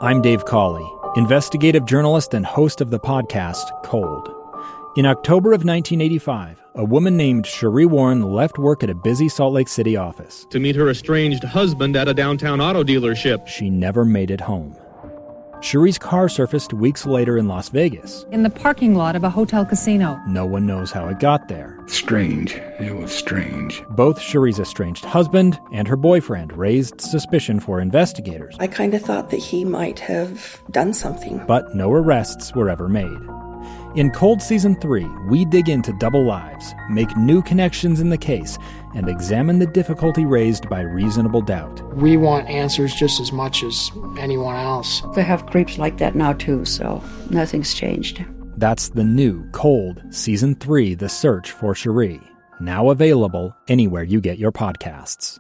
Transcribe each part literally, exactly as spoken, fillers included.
I'm Dave Cawley, investigative journalist and host of the podcast Cold. In October of nineteen eighty-five, a woman named Cherie Warren left work at a busy Salt Lake City office to meet her estranged husband at a downtown auto dealership. She never made it home. Cherie's car surfaced weeks later in Las Vegas. In the parking lot of a hotel casino. No one knows how it got there. Strange. It was strange. Both Cherie's estranged husband and her boyfriend raised suspicion for investigators. I kind of thought that he might have done something. But no arrests were ever made. In Cold Season three, we dig into double lives, make new connections in the case, and examine the difficulty raised by reasonable doubt. We want answers just as much as anyone else. They have creeps like that now too, so nothing's changed. That's the new Cold Season three, The Search for Cherie, now available anywhere you get your podcasts.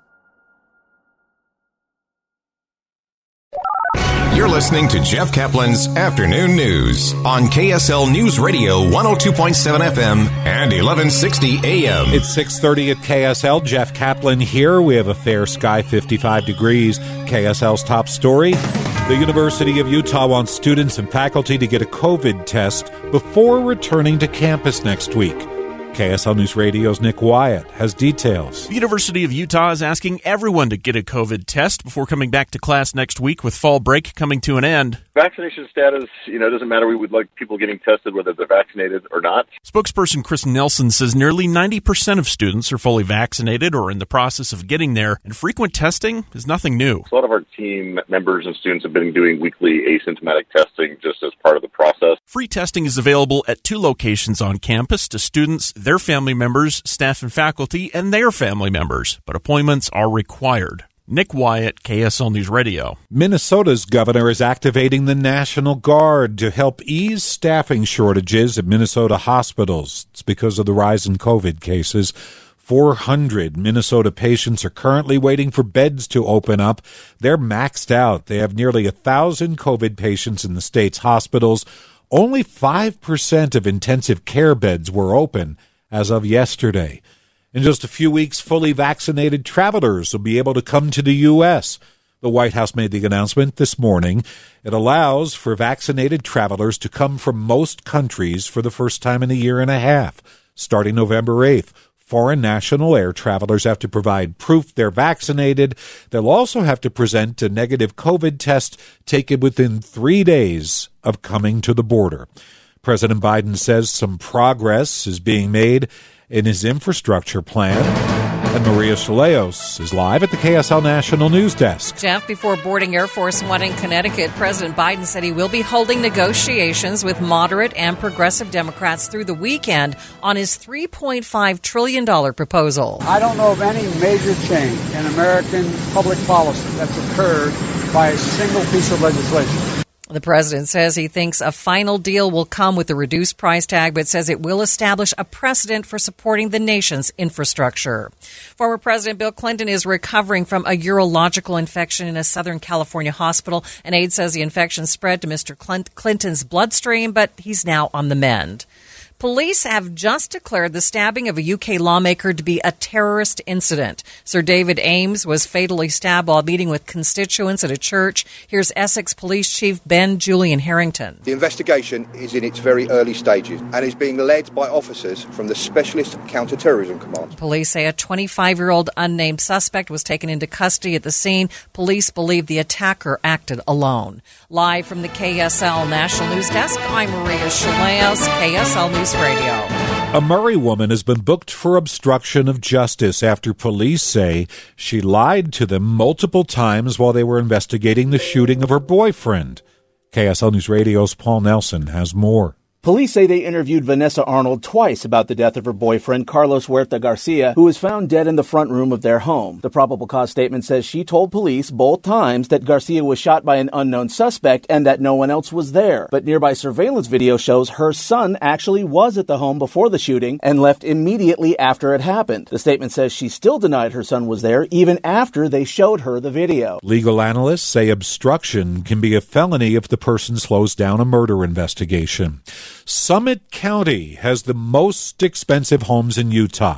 You're listening to Jeff Kaplan's Afternoon News on K S L News Radio one oh two point seven F M and eleven sixty A M. It's six thirty at K S L. Jeff Kaplan here. We have a fair sky, fifty-five degrees. K S L's top story. The University of Utah wants students and faculty to get a COVID test before returning to campus next week. K S L News Radio's Nick Wyatt has details. The University of Utah is asking everyone to get a COVID test before coming back to class next week with fall break coming to an end. Vaccination status, you know, doesn't matter. We would like people getting tested whether they're vaccinated or not. Spokesperson Chris Nelson says nearly ninety percent of students are fully vaccinated or in the process of getting there, and frequent testing is nothing new. A lot of our team members and students have been doing weekly asymptomatic testing just as part of the process. Free testing is available at two locations on campus to students, their family members, staff and faculty, and their family members, but appointments are required. Nick Wyatt, K S L News Radio. Minnesota's governor is activating the National Guard to help ease staffing shortages at Minnesota hospitals. It's because of the rise in COVID cases. four hundred Minnesota patients are currently waiting for beds to open up. They're maxed out. They have nearly one thousand COVID patients in the state's hospitals. Only five percent of intensive care beds were open as of yesterday. In just a few weeks, fully vaccinated travelers will be able to come to the U S. The White House made the announcement this morning. It allows for vaccinated travelers to come from most countries for the first time in a year and a half. Starting November eighth, foreign national air travelers have to provide proof they're vaccinated. They'll also have to present a negative COVID test taken within three days of coming to the border. President Biden says some progress is being made in his infrastructure plan. And Maria Chaleos is live at the K S L National News Desk. Jeff, before boarding Air Force One in Connecticut, President Biden said he will be holding negotiations with moderate and progressive Democrats through the weekend on his three point five trillion dollars proposal. I don't know of any major change in American public policy that's occurred by a single piece of legislation. The president says he thinks a final deal will come with a reduced price tag, but says it will establish a precedent for supporting the nation's infrastructure. Former President Bill Clinton is recovering from a urological infection in a Southern California hospital. An aide says the infection spread to Mister Clinton's bloodstream, but he's now on the mend. Police have just declared the stabbing of a U K lawmaker to be a terrorist incident. Sir David Ames was fatally stabbed while meeting with constituents at a church. Here's Essex Police Chief Ben Julian Harrington. The investigation is in its very early stages and is being led by officers from the Specialist Counter-Terrorism Command. Police say a twenty-five-year-old unnamed suspect was taken into custody at the scene. Police believe the attacker acted alone. Live from the K S L National News Desk, I'm Maria Chaleos, K S L News Radio. A Murray woman has been booked for obstruction of justice after police say she lied to them multiple times while they were investigating the shooting of her boyfriend. K S L News Radio's Paul Nelson has more. Police say they interviewed Vanessa Arnold twice about the death of her boyfriend, Carlos Huerta Garcia, who was found dead in the front room of their home. The probable cause statement says she told police both times that Garcia was shot by an unknown suspect and that no one else was there. But nearby surveillance video shows her son actually was at the home before the shooting and left immediately after it happened. The statement says she still denied her son was there even after they showed her the video. Legal analysts say obstruction can be a felony if the person slows down a murder investigation. Summit County has the most expensive homes in Utah.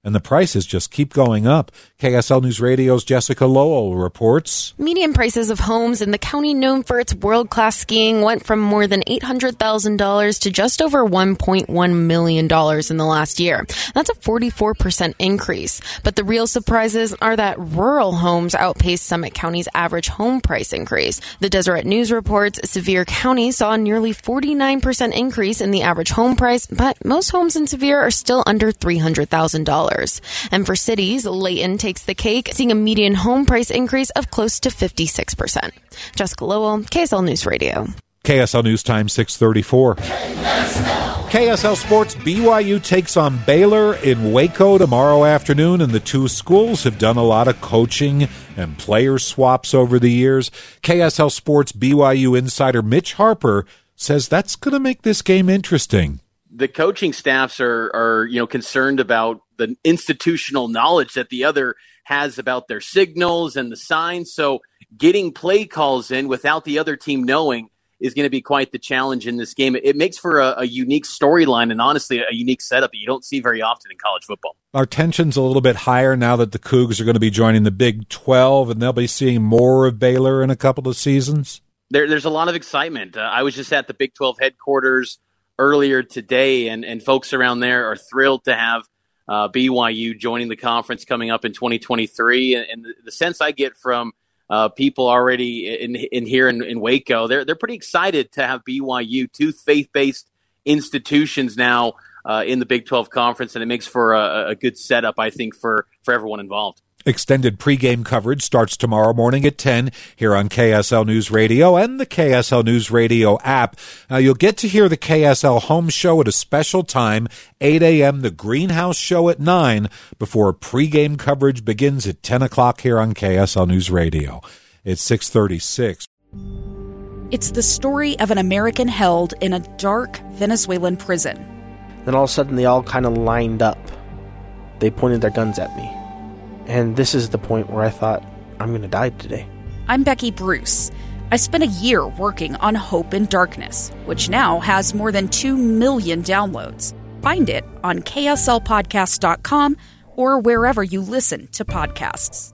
and the prices just keep going up. K S L News Radio's Jessica Lowell reports. Median prices of homes in the county known for its world-class skiing went from more than eight hundred thousand dollars to just over one point one million dollars in the last year. That's a forty-four percent increase. But the real surprises are that rural homes outpaced Summit County's average home price increase. The Deseret News reports Sevier County saw a nearly forty-nine percent increase in the average home price, but most homes in Sevier are still under three hundred thousand dollars. And for cities, Layton takes the cake, seeing a median home price increase of close to fifty-six percent. Jessica Lowell, K S L News Radio. K S L News Time, six thirty-four. K S L Sports, B Y U takes on Baylor in Waco tomorrow afternoon, and the two schools have done a lot of coaching and player swaps over the years. K S L Sports B Y U insider Mitch Harper says that's going to make this game interesting. The coaching staffs are, are, you know, concerned about the institutional knowledge that the other has about their signals and the signs. So getting play calls in without the other team knowing is going to be quite the challenge in this game. It makes for a, a unique storyline and honestly a unique setup that you don't see very often in college football. Our tension's a little bit higher now that the Cougs are going to be joining the Big twelve, and they'll be seeing more of Baylor in a couple of seasons. There, there's a lot of excitement. Uh, I was just at the Big twelve headquarters earlier today, and, and folks around there are thrilled to have uh, B Y U joining the conference coming up in twenty twenty-three. And, and the, the sense I get from uh, people already in, in here in, in Waco, they're they're pretty excited to have B Y U, two faith-based institutions now uh, in the Big twelve conference, and it makes for a, a good setup, I think, for, for everyone involved. Extended pregame coverage starts tomorrow morning at ten here on K S L News Radio and the K S L News Radio app. Now, you'll get to hear the K S L Home Show at a special time, eight a.m., the Greenhouse Show at nine, before pregame coverage begins at ten o'clock here on K S L News Radio. It's six thirty-six. It's the story of an American held in a dark Venezuelan prison. Then all of a sudden, they all kind of lined up. They pointed their guns at me. And this is the point where I thought, I'm going to die today. I'm Becky Bruce. I spent a year working on Hope in Darkness, which now has more than two million downloads. Find it on K S L podcast dot com or wherever you listen to podcasts.